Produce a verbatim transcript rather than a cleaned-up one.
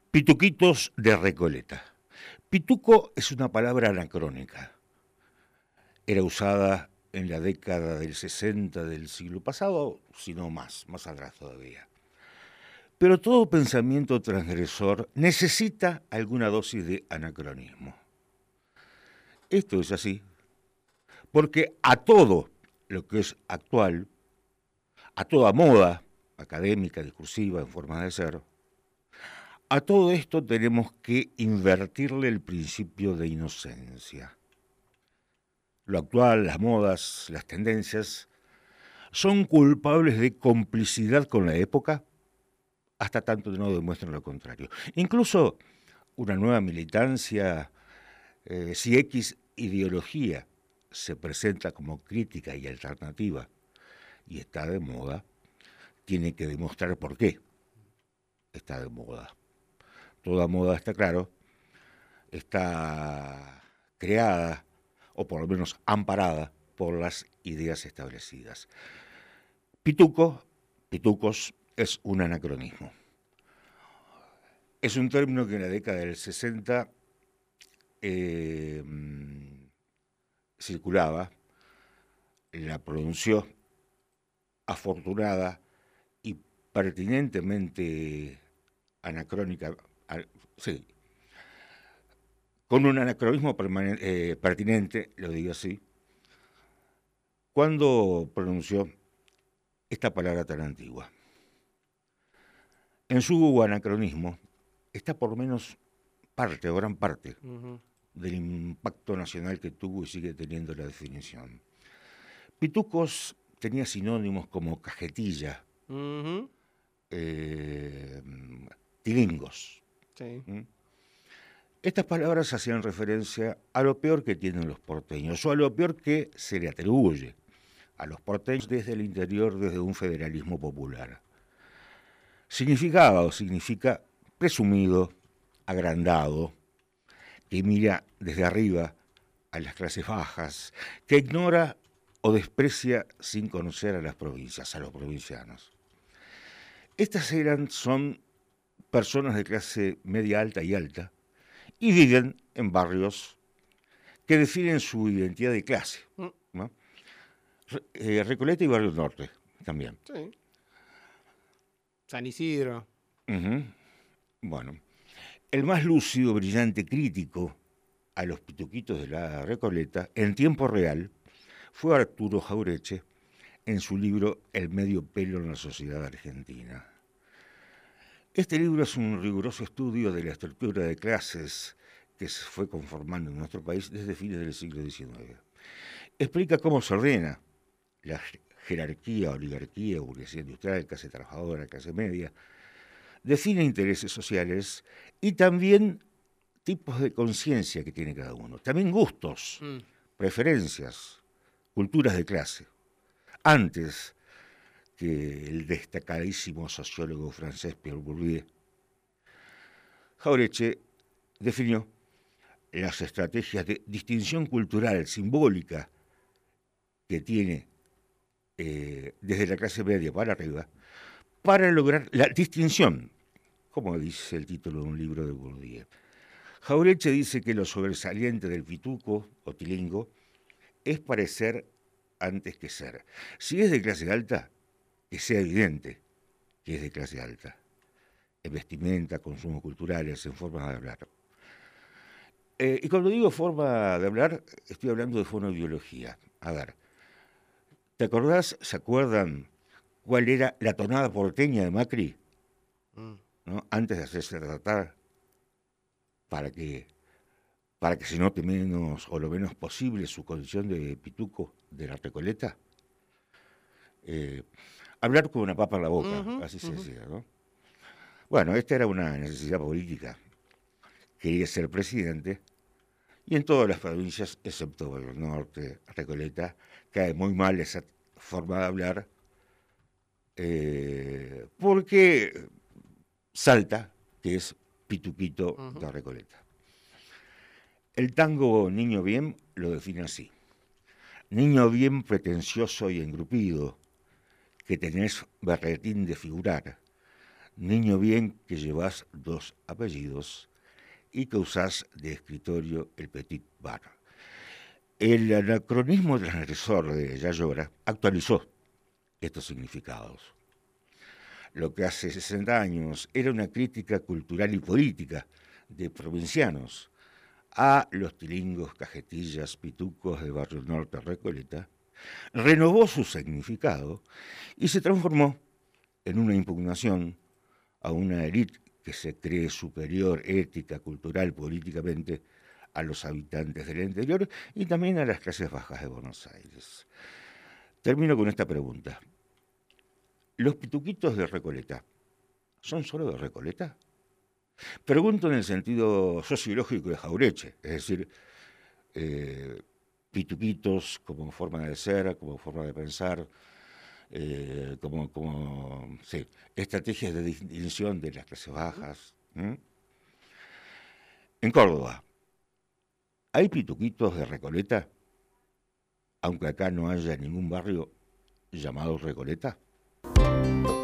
Pituquitos de Recoleta. Pituco es una palabra anacrónica. Era usada en la década del sesenta del siglo pasado, si no más, más atrás todavía. Pero todo pensamiento transgresor necesita alguna dosis de anacronismo. Esto es así, porque a todo lo que es actual, a toda moda académica, discursiva, en forma de ser, a todo esto tenemos que invertirle el principio de inocencia. Lo actual, las modas, las tendencias, son culpables de complicidad con la época, hasta tanto no demuestren lo contrario. Incluso una nueva militancia, eh, si X ideología se presenta como crítica y alternativa y está de moda, tiene que demostrar por qué está de moda. Toda moda, está claro, está creada, o por lo menos amparada, por las ideas establecidas. Pituco, pitucos, es un anacronismo. Es un término que en la década del sesenta eh, circulaba, la pronunció afortunada y pertinentemente anacrónica, sí, con un anacronismo eh, pertinente, lo digo así, cuando pronunció esta palabra tan antigua. En su anacronismo está por lo menos parte o gran parte uh-huh. del impacto nacional que tuvo y sigue teniendo la definición. Pitucos tenía sinónimos como cajetilla, uh-huh. eh, tilingos. Sí. ¿Mm? Estas palabras hacían referencia a lo peor que tienen los porteños, o a lo peor que se le atribuye a los porteños desde el interior, desde un federalismo popular. Significaba o significa presumido, agrandado, que mira desde arriba a las clases bajas, que ignora o desprecia sin conocer a las provincias, a los provincianos. Estas eran, son personas de clase media alta y alta, y viven en barrios que definen su identidad de clase, ¿no? Eh, Recoleta y Barrio Norte también. Sí. San Isidro. Uh-huh. Bueno, el más lúcido, brillante, crítico a los pituquitos de la Recoleta, en tiempo real, fue Arturo Jauretche en su libro El medio pelo en la sociedad argentina. Este libro es un riguroso estudio de la estructura de clases que se fue conformando en nuestro país desde fines del siglo diecinueve. Explica cómo se ordena la jerarquía, oligarquía, burguesía industrial, clase trabajadora, clase media, define intereses sociales y también tipos de conciencia que tiene cada uno, también gustos, mm. preferencias, culturas de clase. Antes que el destacadísimo sociólogo francés Pierre Bourdieu, Jauretche definió las estrategias de distinción cultural simbólica que tiene eh, desde la clase media para arriba para lograr la distinción, como dice el título de un libro de Bourdieu. Jauretche dice que lo sobresaliente del pituco o tilingo es parecer antes que ser. Si es de clase alta, que sea evidente que es de clase alta, en vestimenta, consumos culturales, en formas de hablar. Eh, y cuando digo forma de hablar, estoy hablando de fonobiología. A ver, ¿te acordás, se acuerdan cuál era la tonada porteña de Macri? Mm. ¿No? Antes de hacerse tratar, para que, para que se note menos o lo menos posible su condición de pituco de la Recoleta. Eh, hablar con una papa en la boca, uh-huh, así se uh-huh. decía, ¿no? Bueno, esta era una necesidad política. Quería ser presidente, y en todas las provincias, excepto el norte, Recoleta, cae muy mal esa forma de hablar, eh, porque Salta, que es pituquito uh-huh. de Recoleta. El tango Niño Bien lo define así: niño bien pretencioso y engrupido, que tenés berretín de figurar, niño bien que llevas dos apellidos y que usás de escritorio el petit bar. El anacronismo transgresor de Yayora actualizó estos significados. Lo que hace sesenta años era una crítica cultural y política de provincianos a los tilingos, cajetillas, pitucos de Barrio Norte Recoleta, renovó su significado y se transformó en una impugnación a una élite que se cree superior ética, cultural, políticamente a los habitantes del interior y también a las clases bajas de Buenos Aires. Termino con esta pregunta. ¿Los pituquitos de Recoleta son solo de Recoleta? Pregunto en el sentido sociológico de Jaureche, es decir, eh, pituquitos como forma de ser, como forma de pensar, eh, como, como sí, estrategias de distinción de las clases bajas. ¿Mm? En Córdoba, ¿hay pituquitos de Recoleta? Aunque acá no haya ningún barrio llamado Recoleta.